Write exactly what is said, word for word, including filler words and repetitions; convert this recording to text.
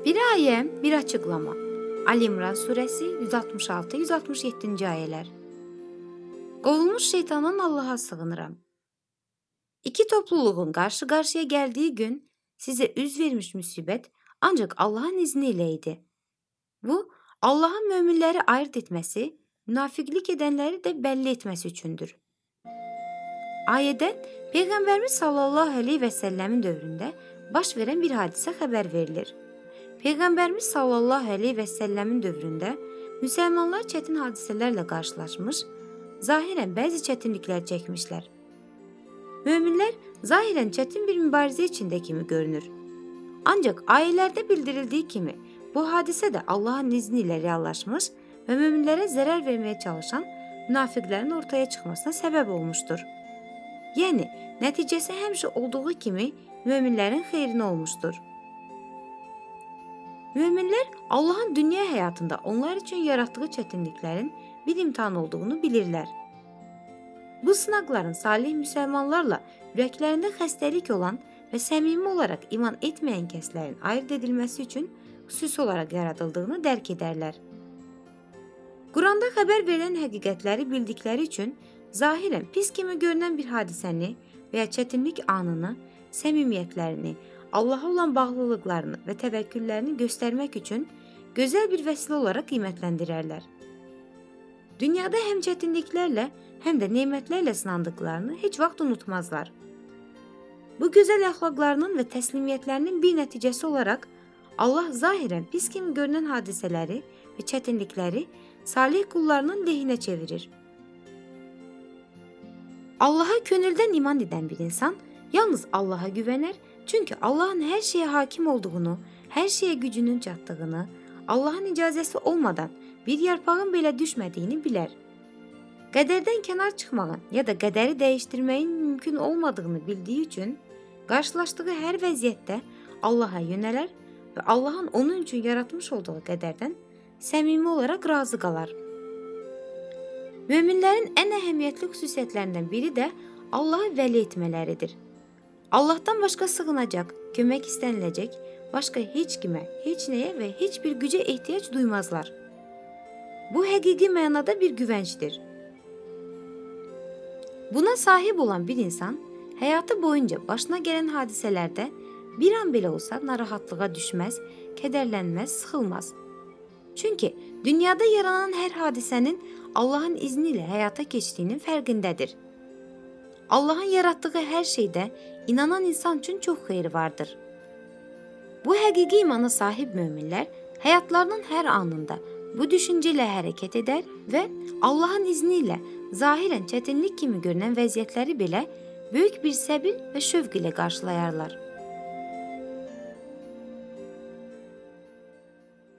Bir ayə, bir açıqlama. Ali İmran surəsi yüz altmış altı yüz altmış yeddinci ayələr. Qovulmuş şeytandan Allaha sığınıram. İki topluluğun qarşı-qarşıya gəldiyi gün sizə üz vermiş müsibət ancaq Allahın izni ilə idi. Bu, Allahın möminləri ayırt etməsi, münafiqlik edənləri də bəlli etməsi üçündür. Ayədən Peyğəmbərimiz sallallahu aleyhi və səlləmin dövründə baş verən bir hadisə xəbər verilir. Peyğəmbərimiz sallallahu aleyhi və səlləmin dövründə müsəlmanlar çətin hadisələrlə qarşılaşmış, zahirən bəzi çətinliklər çəkmişlər. Möminlər zahirən çətin bir mübarizə içində kimi görünür. Ancaq ayələrdə bildirildiyi kimi bu hadisə də Allahın izni ilə reallaşmış və möminlərə zərər verməyə çalışan münafiqlərin ortaya çıxmasına səbəb olmuşdur. Yəni, nəticəsi həmişə olduğu kimi möminlərin xeyrinə olmuşdur. Möminlər Allahın dünya həyatında onlar üçün yaratdığı çətinliklərin bir imtihan olduğunu bilirlər. Bu sınaqların salih müsəlmanlarla ürəklərində xəstəlik olan və səmimi olaraq iman etməyən kəslərin ayırt edilməsi üçün xüsusi olaraq yaradıldığını dərk edərlər. Quranda xəbər verilən həqiqətləri bildikləri üçün zahirən pis kimi görünən bir hadisəni və ya çətinlik anını, səmimiyyətlərini, Allaha olan bağlılıqlarını və təvəkküllərini göstərmək üçün gözəl bir vəsilə olaraq qiymətləndirərlər. Dünyada həm çətinliklərlə, həm də nemətlərlə sınandıqlarını heç vaxt unutmazlar. Bu gözəl əxlaqlarının və təslimiyyətlərinin bir nəticəsi olaraq Allah zahirən pis kimi görünən hadisələri və çətinlikləri salih qullarının lehinə çevirir. Allaha könüldən iman edən bir insan yalnız Allaha güvənər, çünki Allahın hər şeyə hakim olduğunu, hər şeyə gücünün çatdığını, Allahın icazəsi olmadan bir yarpağın belə düşmədiyini bilər. Qədərdən kənar çıxmağın ya da qədəri dəyişdirməyin mümkün olmadığını bildiyi üçün qarşılaşdığı hər vəziyyətdə Allaha yönələr və Allahın onun üçün yaratmış olduğu qədərdən səmimi olaraq razı qalar. Möminlərin ən əhəmiyyətli xüsusiyyətlərindən biri də Allahı vəli etmələridir. Allahdan başqa sığınacaq, kömək istəniləcək, başqa heç kimə, heç nəyə və heç bir gücə ehtiyac duymazlar. Bu həqiqi mənada bir güvəncdir. Buna sahib olan bir insan həyatı boyunca başına gələn hadisələrdə bir an belə olsa narahatlığa düşməz, kədərlənməz, sıxılmaz. Çünki dünyada yaranan hər hadisənin Allahın izni ilə həyata keçdiyinin fərqindədir. Allahın yaratdığı hər şeydə inanan insan üçün çox xeyri vardır. Bu həqiqi imana sahib möminlər həyatlarının hər anında bu düşüncə ilə hərəkət edər və Allahın izni ilə zahirən çətinlik kimi görünən vəziyyətləri belə böyük bir səbir və şövq ilə qarşılayarlar.